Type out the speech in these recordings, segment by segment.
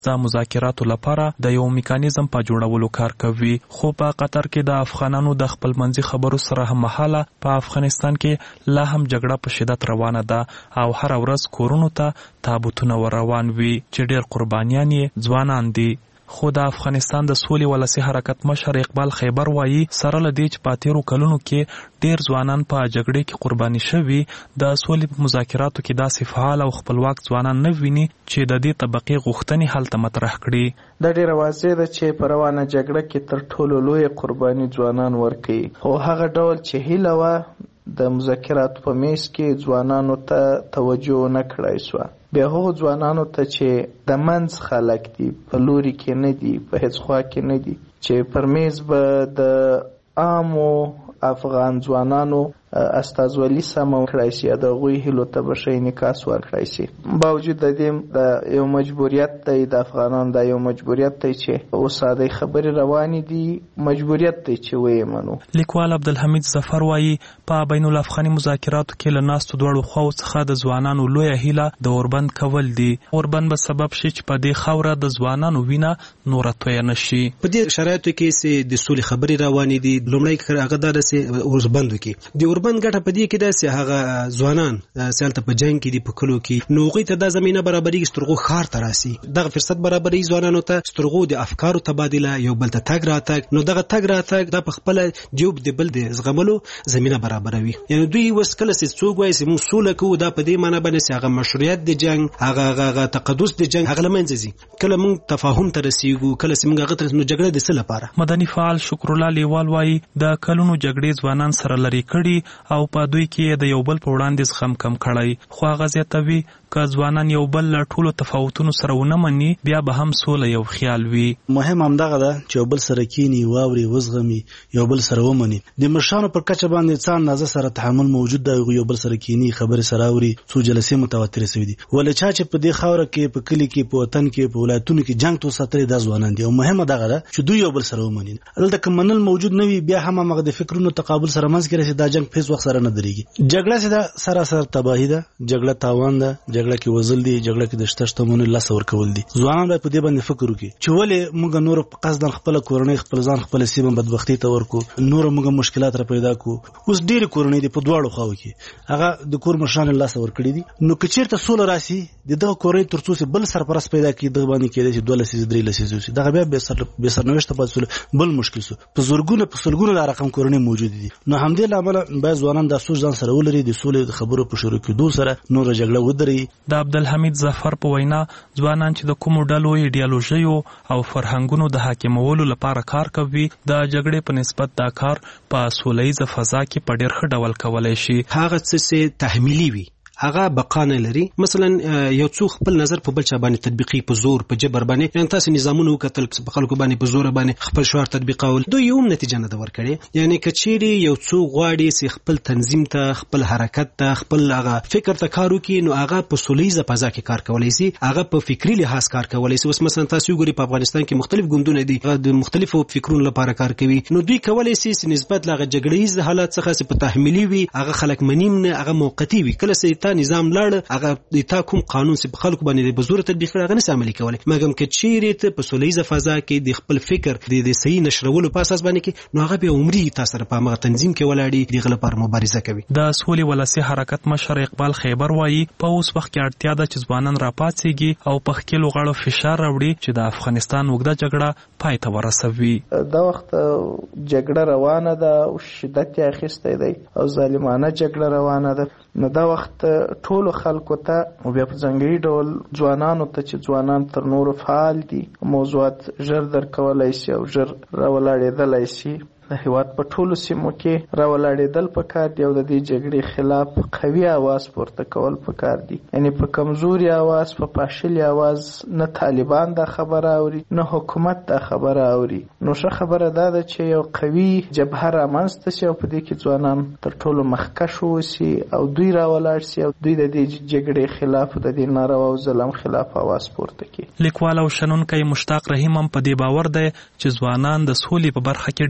د مذاکراتو لپاره د یو میکانیزم په جوړولو کار کوي. خو په قطر کې د افغانانو د خپلمنځي خبرو سره هم مهاله په افغانستان کې لا هم جګړه په شدت روانه ده او هر ورځ کورونو ته تابوتونه روان وي چې ډېر قربانیان یې ځوانان دي. خو د افغانستان د سولې ولسي حرکت مشر اقبال خیبر وایي سره له دې چې په تیرو کلونو کې ډېر ځوانان په جګړې کې قرباني شوي، د سولې په مذاکراتو کې داسې فعال او خپلواک ځوانان نه ویني چې د دې طبقې غوښتنې هلته مطرح کړي. دا ډېره واضح ده چې په روانه جګړه کې تر ټولو لویه قرباني ځوانان ورکوي. خو هغه ډول چې هیله وه د مذاکراتو په میز کې ځوانانو ته توجه نه کړای سوه. بیا هغو ځوانانو ته چې د منځ خلک دي، په لوري کې نه دي، په هیڅ خوا کې نه دي، چې پر میز به د عامو افغان ځوانانو استازولي سمه کړای شي، د هغوی هیلو ته به ښه انعکاس ورکړای شي. باوجود د دې د یو مجبوریت دی، د افغانانو د یو مجبوریت دی چې اوس ساده خبرې روانې دي، مجبوریت دی چې ویې منو. لیکوال عبدالحمید ظفر وایي په بین الافغاني مذاکراتو کې له ناستو دواړو خواو څخه د ځوانانو لویه هیله د اوربند کول دي. اوربند به سبب شي چې په دې خاوره د ځوانانو وینه نوره تویه نه شي. په دې شرایطو کې چې د سولې خبرې روانې دي، لومړی هغه دا ده چې اوربند وکړي. د اوربند ګټه په دې کې ده چې هغه ځوانان چې هلته په جنګ کې دي، په کلو کې، نو هغوی ته دا زمینه برابرېږي چې تر هغو ښار ته راسي. دغه فرصت برابرېږي ځوانانو ته چې تر هغو د افکارو تبادله، یو بل ته تګ راتګ، نو دغه تګ راتګ دا په خپله د یو د بل د زغملو زمینه برابروي. یعنې دوی اوس کله چې څوک وایي چې موږ سوله کوو، دا په دې معنی باندې چې هغه مشروعیت د جنګ، هغه تقدس د جنګ هغه له منځه ځي. کله موږ تفاهم ته رسېږو، کله چې موږ هغه ته رسېږو، نو جګړه د څه لپاره؟ مدني فعال شکرالله لیوال وایي د کلونو جګړې ځوانان سره لرې کړي او په دوی کې د یو بل په وړاندې زغم کم کړی. خو هغه زیاتوي که ځوانان یو بل له ټولو تفاوتونو سره ونه مني، بیا به هم سوله یو خیال وي. مهم همدغه ده چې یو بل سره کینی، واوري، وزغمي، یو بل سره ومني. د مشرانو پر کچه باندې څه اندازه سره تحمل موجود ده، یو بل سره کینی، خبرې سره اوري، څو جلسې متواترې شوي دي. ولې چې په دې خاوره کې، په کلي کې، په وطن کې، په ولایتونو کې جنګ تو ساتلي دا ځوانان دي. او مهمه دغه ده چې دوی یو بل سره ومني. دلته که منل موجود نه وي، بیا هم هغه د فکرونو تقابل سره منځ کې راشي، دا جنګ په هیڅ وخت سره نه درېږي. جګړه چې دا سراسر تباهي ده، جګړه تاوان ده، جګړه کې وزل دي، جګړه کې د شته شتمنیو لاسه ورکول دي. ځوانان باید په دې باندې فکر وکړي چې ولې موږ نور په قصدن خپله کورنۍ، خپل ځان، خپله سیمه بدبختۍ ته ورکو، نور موږ مشکلات را پیدا کو. اوس ډېرې کورنۍ دي په دواړو خواو کې، هغه د کور مشرانو لاسه ورکړي دي. نو که چېرته سوله راسي، د دغه کورنۍ تر څو چې بل سرپرست پیدا کړي، دغه باندې کېدای شي 2 لسیزې 3 لسیزې وشي، دغه بیا بې سرنوشته پاتې شول، بل مشکل شو. په زرګونه په سلګونه دا رقم کورنۍ موجود دي. نو همدې له امله باید ځوانان دا سوچ ځان سره ولري، د سولې د خبرو په شروع کېدو سره نوره جګړه ودرېږي. د عبدالحمید ظفر په وینا ځوانان چې د کومو ډلو ایډیالوژیو او فرهنګونو د حاکمولو لپاره کار کوي، د جګړې په نسبت دا کار په سوله ییزه فضا کې په ډېر ښه ډول کولی شي. هغه څه چې تحمیلي وي هغه بقا نه لري. مثلا یو څوک خپل نظر په بل چا باندې تطبیقي، په زور، په جبر باندې، یعنی تاسو نظامونه وکتل په خلکو باندې په زور باندې خپل شعار تطبیقول، دوی یو نتیجه نه ده ورکړې. یعنی کچېری یو څوک غواړي چې خپل تنظیم ته، خپل حرکت ته، خپل هغه فکر ته کار وکړي، نو هغه په سولهیزه فضا کې کار کولی شي، هغه په فکری لحاظ کار کولی شي. اوس مثلا تاسو وګورئ په افغانستان کې مختلف ګوندونه دي، د مختلفو فکرونو لپاره کار کوي، نو دوی کولی شي چې نسبت له جګړهیز حالت څخه چې په تحمیلي وي، هغه خلک منیم نه، هغه موقتی وي. کله چې تا نظام لاړ، هغه تا کوم قانون چې په خلکو باندې په زور تطبیق کړي، هغه نشي عملي کولی. مګر که چیرې ته په سولهیزه فضا کې د خپل فکر د صحیح نشرولو په اساس باندې کې، نو هغه بیا عمري تاسو سره په هغه تنظیم کې ولاړي، دغه لپاره مبارزه کوي. د سولې ولسي حرکت مشر اقبال خیبر وایي په اوس وخت کې اړتیا ده چې ځوانان راپاڅېږي او په ښکېلو غاړو فشار راوړي چې د افغانستان اوږده جګړه پای ته ورسوي. دا وخت جګړه روانه ده او شدت یې اخیستی دی او ظالمانه جګړه روانه ده. نو دا وخت ټولو خلکو ته او بیا په ځانګړي ډول ځوانانو ته چې ځوانان تر نورو فعال دي، موضوعات ژر درک کولی شي او ژر راولاړېدلی شي. د هیواد په ټولو سیمو کې راولاړېدل پکار دي او د دې جګړې خلاف قوي اواز پورته کول پکار دي. یعنی په کمزوري اواز، په پاشلي اواز نه طالبان دا خبره اوري، نه حکومت دا خبره اوري. نو ښه خبره دا ده چې یو قوي جبهه رامنځته شي او په دې کې ځوانان تر ټولو مخکش اوسي او دوی راولاړ شي او دوی د دې جګړې خلاف، د دې ناروا او ظلم خلاف اواز پورته کړي. لیکوال او شنونکی مشتاق رحیم هم په دې باور دی چې ځوانان د سولې په برخه کې ډېر څه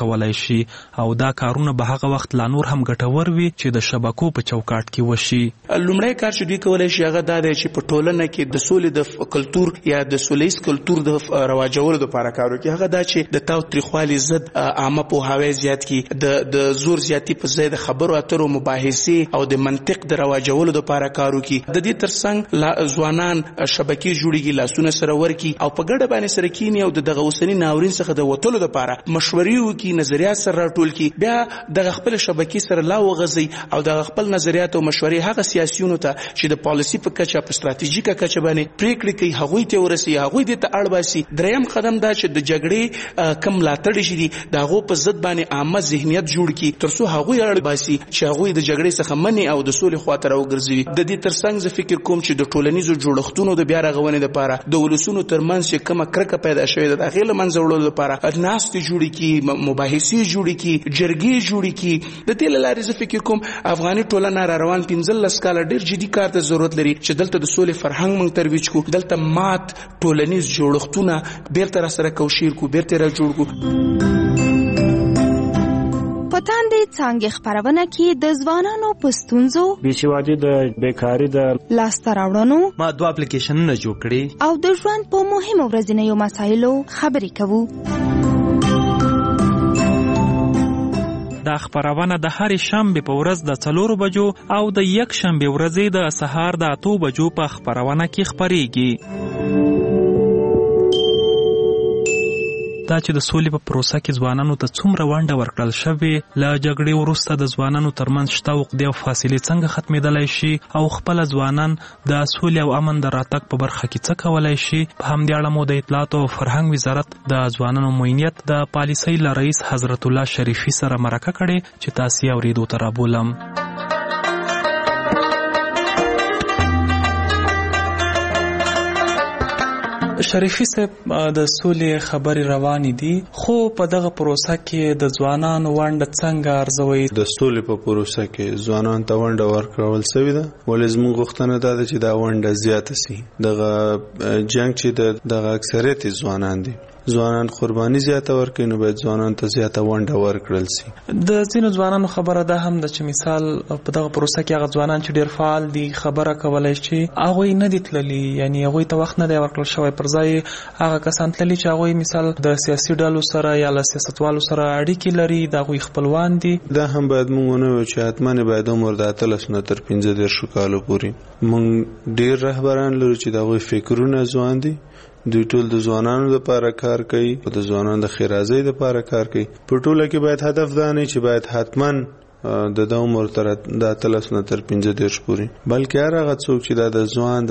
کولای شي او دا کارونه به هغه وخت لا نور هم ګټور وي چې د شبکو په چوکاټ کې وشي. لومړی کار چې دوی کولای شي هغه دا دی چې په ټولنه کې د سولې د کلتور یا د سولیز کلتور د رواجولو لپاره کار وکړي. هغه دا چې د تاوتریخوالي ضد عامه پوهاوی زیات کړي، د زور زیاتی په ځای د خبرو اترو مباحثې او د منطق د رواجولو لپاره کار وکړي. د دې ترڅنګ ځوانان شبکې جوړیږي، لاسونه سره ورکړي او په ګډه باندې سره کینی او دغه اوسنی ناورین څخه د وتلو لپاره مشورې وکړي، نظریات سره راټول کړي، بیا دغه خپل شبکې سره لا وغځي او دغه خپل نظریات او مشورې هغه سیاسيونو ته چې د پالیسي په کچه په ستراتیژیکه کچه باندې پریکړې کوي هغوی ته ورسي، هغوی دې ته اړ باسي. دریم قدم دا چې د جګړې کم ملاتړ شي د هغو په ضد باندې عامه ذهنیت جوړ کړي ترڅو هغوی اړ باسي چې هغوی د جګړې څخه منی او د سولې خواته راوګرځوي. د دې ترڅنګ زه فکر کوم چې د ټولنیزو جوړښتونو د بیا رغونې لپاره د ولسونو ترمنځ چې کومه کرکه پیدا شوې ده د هغې له منځه وړلو لپاره ناستې جوړې کړي، مباحثې جوړې کړي، جرګې جوړې کړي. د دې له لارې زه فکر کوم افغاني ټولنه را روان 15 کاله ډېر جدي کار ته ضرورت لري چې دلته د سولې فرهنګ موږ ترویج کړو، دلته مات ټولنیز جوړښتونه بیرته راسره کوشیر کړو، بیرته را جوړ کړو. په تاندې څانګې خپرونه کې د ځوانانو په ستونزو، بېسوادي، د بیکاري، د لاسته راوړنو ما 2 اپلیکیشنونه جوړ کړي او د ژوند په مهمو ورځنیو مسایلو خبرې کوو. دا خبرونه د هرې شنبې په ورځ د 4 بجو او د یک شنبې ورځې د سهار د 8 بجو په خبرونه کې خبرېږي. دا چې د سولې په پروسه کې ځوانانو ته څومره ونډه ورکړل شوې، له جګړې وروسته د ځوانانو ترمنځ شته عقدې او فاصلې څنګه ختمېدلی شي او خپله ځوانان د سولې او امن د راتګ په برخه کې څه کولی شي. په همدې اړه مو د اطلاعاتو او فرهنګ وزارت د ځوانانو معینیت د پالیسۍ له رئیس حضرت الله شریفي سره مرکه کړې چې تاسې یې اورېدو ته رابولم. شریفي صاحب، د سولې خبرې روانې دي، خو په دغه پروسه کې د ځوانانو ونډه څنګه ارزوي؟ د سولې په پروسه کې ځوانانو ته ونډه ورکول شوې ده، ولې زموږ غوښتنه دا ده چې دا ونډه زیاته سي. دغه جنگ چې دغه اکثریت ځوانان دي، ځوانان قرباني زیاته ورکړي، نو باید ځوانان ته زیاته ونډه ورکړل سي. د ځینو ځوانانو خبره ده هم ده چې مثال په دغه پروسه کې هغه ځوانان چې ډیر فعال دي خبره کولای شي، هغوی نه دي تللي، یعنی هغوی ته وخت نه دی ورکړل شوی، پر ځای هغه کسان تللي چې هغوی مثال د سیاسي ډلو سره یا له سیاستوالو سره اړیکې لري، د هغوی خپلوان دي. دا هم باید موږ ونه وایو چې حتما باید عمر د 13 نه تر 15 کالو پورې. موږ ډیر رهبران لرو چې د هغوی فکرونه ځوان دي، دوی ټول د ځوانانو لپاره کار کوي، د ځوانانو د خیرازۍ لپاره کار کوي. په ټوله کې باید هدف دا نه چې باید حتما د عمر تر 13 نه تر 15 پورې، بلکې هر هغه څوک چې د ځوان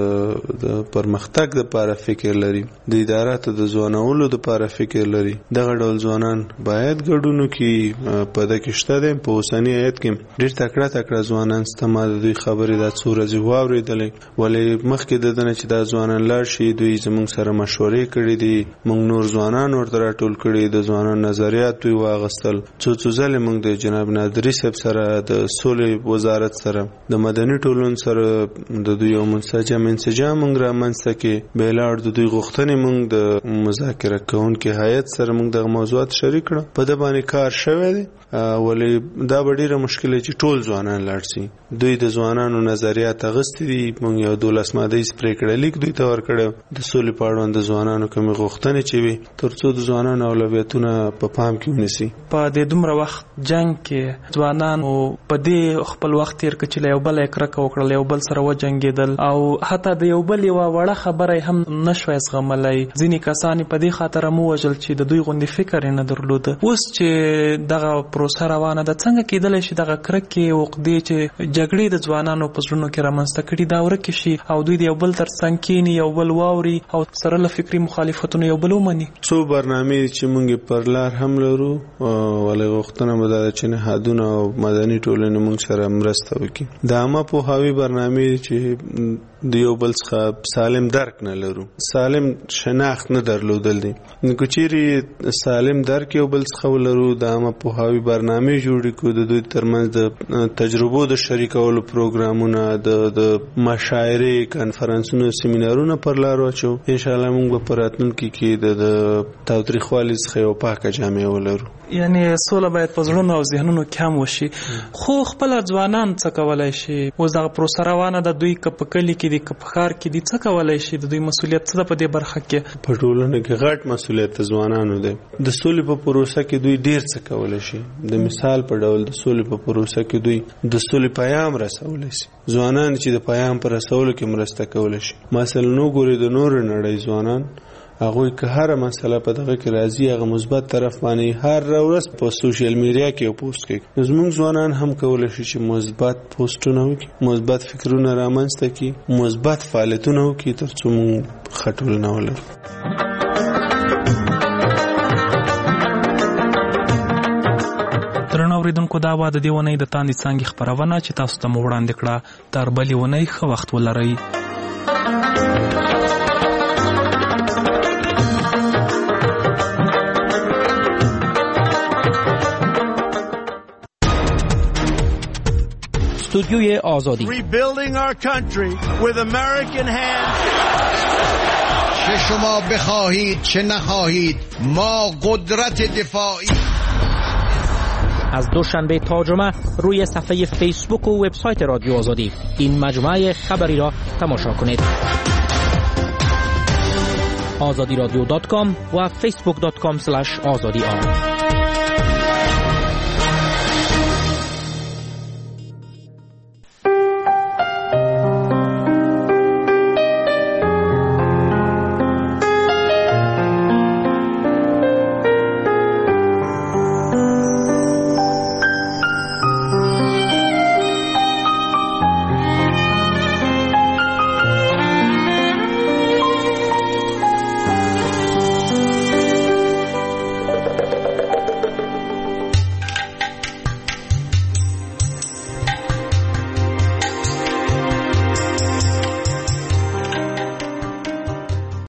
د پرمختګ لپاره فکر لري، د اداراتو د ځوانولو لپاره فکر لري، دغه ډول ځوانان باید ګډون وکړي. په دې کې شته د په اوسنی آیت کې ډېر تکړه ځوانان ستما د دوی خبرې د څو ورځې واورېدلې، ولې مخکې د دنه چې د ځوانان لاړ شي دوی زموږ سره مشورې کړې دي، موږ نور ځوانان ورته راټول کړي، د ځوانانو نظریات دوی واغستل. څو ځله موږ د جناب نادري صاحب سره، د سولې وزارت سره، د مدني ټولنو سره د دوی یو منسجم انسجام موږ رامنځته کړي. بهلاړ د دوی غوښتنې موږ د مذاکره کوونکي هیئت سره موږ د موضوعات شریک کړو، په دې باندې کار شوی دی. ولې دا ډیره مشکله چې ټول ځوانان لاړ شي، دوی د ځوانانو نظریات اغستې دي. موږ یو 12 مادهیز پریکړه لیک دوی ته ورکړو د سولې په اړوند د ځوانانو کومې غوښتنې چې وي، ترڅو د ځوانانو اولویتونه په پام کې ونیسي. په دې دومره وخت جنگ کې ځوانانو په دې خپل وخت تیر کړ چې یو بل کرکه وکړل، یو بل سره وجنګېدل او حتی د یو بل یو وړه خبره هم نشوي زغملای. ځینې کسان په دې خاطر مو وژل چې د دوی غوندې فکر نه درلود. اوس چې دغه پروسه روانه ده، څنګه کېدلی شي دغه کرکې عقدې چې جګړې د ځوانانو په زړونو کې رامنځته کړي دا ورکې شي او دوی د یو بل تر څنګ کښېني، یو بل واوري او سره له فکري مخالفتونو یو بل ومني؟ څو برنامې چې موږ پر لار هم لرو، ولې غوښتنه مو دا ده چې نهادونه او مدني ټولنې موږ سره مرسته وکړي. د عامه پوهاوي برنامې چې د یو بل څخه سالم درک نه لرو، سالم شناخت نه درلودل دي. نو چیرې سالم درک یو بل څخه ولرو، د عامه پوهاوي برنامه جوړ کړو، د دوی ترمنځ د تجربو د شریکولو پروګرامونه، د مشاعرې، کنفرانسونو، سیمینارونه پر لار واچو. ان شاء الله موږ په راتلونکي کې د تاوتریخوالي څخه یو پاکه جامعه ولرو. یعنی سوله باید په زړونو او ذهنونو کې هم وشي. خو خپل ځوانان څه کولای شي؟ اوس دغه پروسه روانه ده، دوی که په کلي کې دي که په ښار کې دي، څه کولای شي؟ د دوی مسؤلیت څه ده په دې برخه کې؟ په ټولنه کې غټ مسؤلیت د ځوانانو دی. د سولې په پروسه کې دوی ډیر څه کولای شي. د مثال په ډول د سولې په پروسه کې دوی د سولې پیغام رسولی شي. ځوانان چې د پیغام پر رسولو کې مرسته کولی شي. مثلا نو ګوري د نور نړۍ ځوانان هغه که هر مسله په دغه کې راځي، هغه مثبت طرف باندې هر ورځ په سوشل میډیا کې پوسټ کوي. زموږ ځوانان هم کولای شي چې مثبت پوسټونه وکړي، مثبت فکرونه رامنځته کړي، مثبت فعالیتونه وکړي، ترڅو موږ خټول نه ولرو. درنو اوریدونکو، دا د دې ونې د تاندې څانګې خپرونه چې تاسو ته مو وړاندې کړه. تر بلې ونې ښه وخت ولرئ. استودیوی آزادی. Rebuilding our country with American hands. چه شما بخواهید چه نخواهید ما قدرت دفاعی. از دوشنبه تا جمعه روی صفحه فیسبوک و وبسایت رادیو آزادی این مجموعه خبری را تماشا کنید. azadiradio.com و facebook.com/azadi.